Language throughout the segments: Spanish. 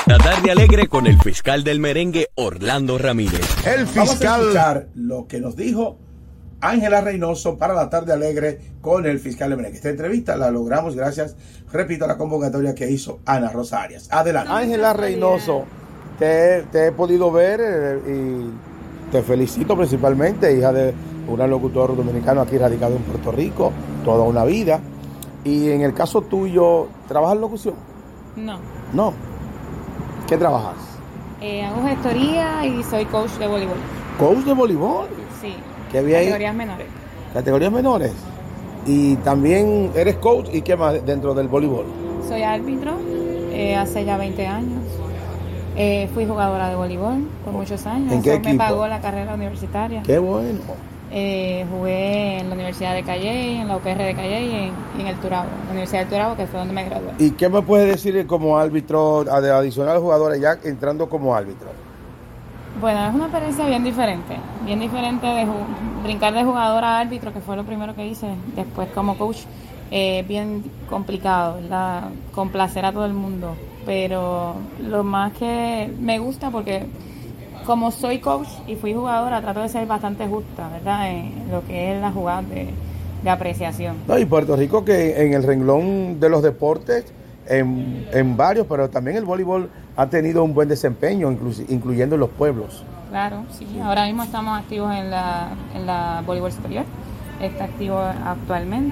La tarde alegre con el fiscal del merengue, Orlando Ramírez. El fiscal. Vamos a escuchar lo que nos dijo Ángela Reynoso para la tarde alegre con el fiscal del merengue. Esta entrevista la logramos gracias, repito, a la convocatoria que hizo Ana Rosa Arias. Adelante. Ángela Reynoso, te he podido ver y te felicito principalmente, hija de un locutor dominicano aquí radicado en Puerto Rico, toda una vida. Y en el caso tuyo, ¿trabajas en locución? No. No. ¿Qué trabajas? Hago gestoría y soy coach de voleibol. ¿Coach de voleibol? Sí. ¿Qué bien? Categorías menores. ¿Categorías menores? Y también eres coach, ¿y qué más dentro del voleibol? Soy árbitro hace ya 20 años. Fui jugadora de voleibol por muchos años. ¿En qué Eso equipo? me pagó la carrera universitaria. Qué bueno. Jugué en la Universidad de Calley, en la UPR de Calley y en el Turabo, la Universidad del Turabo, que fue donde me gradué. ¿Y qué me puedes decir como árbitro, adicional a jugadores, ya entrando como árbitro? Bueno, es una experiencia bien diferente de brincar de jugador a árbitro, que fue lo primero que hice, después como coach, bien complicado, ¿verdad? Complacer a todo el mundo, pero lo más que me gusta porque como soy coach y fui jugadora, trato de ser bastante justa, ¿verdad? En lo que es la jugada de apreciación. No, y Puerto Rico que en el renglón de los deportes, en varios, pero también el voleibol ha tenido un buen desempeño, incluyendo en los pueblos. Claro, sí. Ahora mismo estamos activos en la voleibol superior. Está activo actualmente.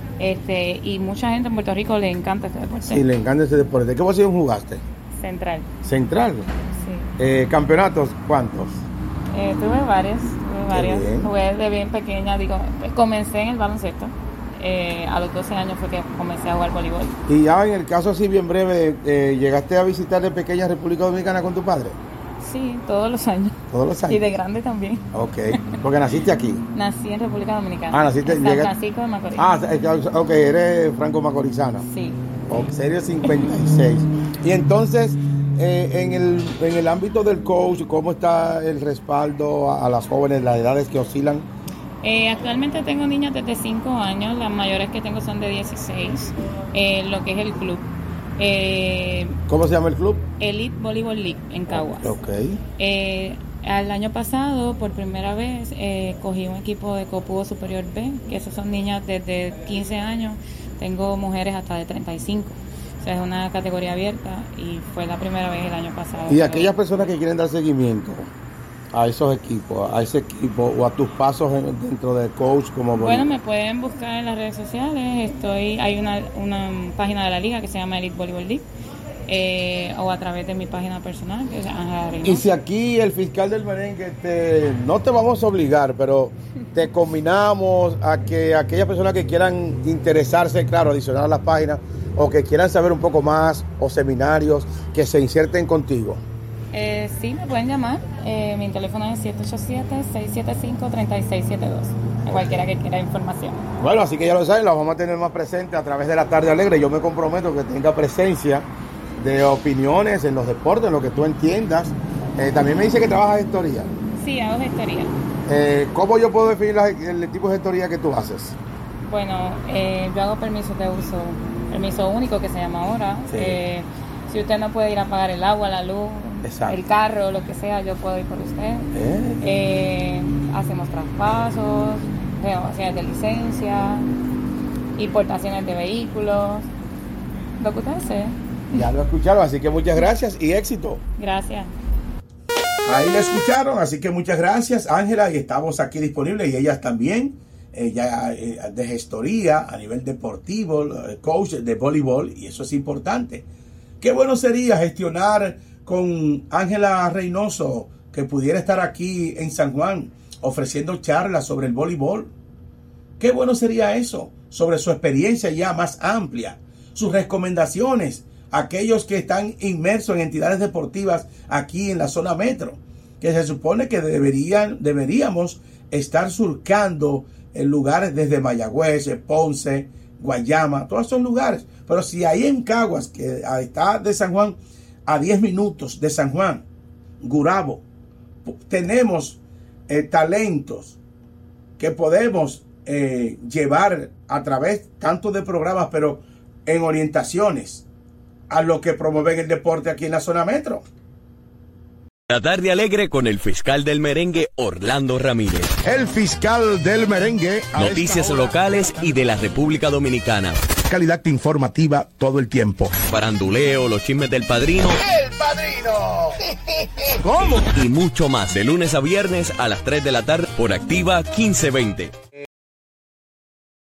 Y mucha gente en Puerto Rico le encanta este deporte. Sí, le encanta ese deporte. ¿Qué posición jugaste? Central. Central. Sí. ¿Campeonatos cuántos? Tuve varios. Bien. Jugué de bien pequeña, comencé en el baloncesto. A los 12 años fue que comencé a jugar voleibol. Y ya en el caso así bien breve, ¿llegaste a visitar de pequeña República Dominicana con tu padre? Sí, todos los años. Todos los años. Y de grande también. Ok, porque naciste aquí. Nací en República Dominicana. Naciste en San Francisco de Macorís. Ok, eres franco-macorizana. Sí. Serie 56. Y entonces, en el ámbito del coach, ¿cómo está el respaldo a las jóvenes, las edades que oscilan? Actualmente tengo niñas desde 5 años, las mayores que tengo son de 16, lo que es el club. ¿Cómo se llama el club? Elite Volleyball League en Caguas. Ok. Al año pasado, por primera vez, cogí un equipo de Copudo Superior B, que esos son niñas desde 15 años, tengo mujeres hasta de 35. O sea, es una categoría abierta y fue la primera vez el año pasado. Y aquellas personas que quieren dar seguimiento a esos equipos, a ese equipo o a tus pasos dentro del coach como bueno, me pueden buscar en las redes sociales. Hay una página de la liga que se llama Elite Volleyball League, o a través de mi página personal, que es Ángela Reynoso. Y si aquí el fiscal del merengue no te vamos a obligar, pero te combinamos a que aquellas personas que quieran interesarse, claro, adicionar a las páginas o que quieran saber un poco más o seminarios, que se inserten contigo. Sí, me pueden llamar. Mi teléfono es 787-675-3672. A cualquiera que quiera información. Bueno, así que ya lo saben, la vamos a tener más presente a través de la tarde alegre. Yo me comprometo que tenga presencia de opiniones en los deportes, en lo que tú entiendas. También me dice que trabajas gestoría. Sí, hago gestoría. ¿Cómo yo puedo definir el tipo de gestoría que tú haces? Bueno, yo hago permisos de uso, permiso único que se llama ahora. Sí. Si usted no puede ir a pagar el agua, la luz, exacto, el carro, lo que sea, yo puedo ir por usted. Hacemos traspasos, renovaciones de licencia, importaciones de vehículos, lo que usted desee. Ya lo escucharon, así que muchas gracias y éxito. Gracias. Ahí la escucharon, así que muchas gracias, Ángela, y estamos aquí disponibles y ellas también, de gestoría a nivel deportivo, coach de voleibol, y eso es importante. Qué bueno sería gestionar con Ángela Reynoso, que pudiera estar aquí en San Juan ofreciendo charlas sobre el voleibol. Qué bueno sería eso, sobre su experiencia ya más amplia, sus recomendaciones a aquellos que están inmersos en entidades deportivas aquí en la zona metro, que se supone que deberíamos estar surcando en lugares desde Mayagüez, Ponce, Guayama, todos esos lugares. Pero si ahí en Caguas, que está de San Juan a 10 minutos de San Juan, Gurabo, tenemos talentos que podemos llevar a través tanto de programas, pero en orientaciones a los que promueven el deporte aquí en la zona metro. La tarde alegre con el fiscal del merengue, Orlando Ramírez. El fiscal del merengue. Noticias locales y de la República Dominicana. Calidad informativa todo el tiempo. Faranduleo, los chismes del padrino. ¡El padrino! ¿Cómo? Y mucho más, de lunes a viernes a las 3 de la tarde por Activa 1520.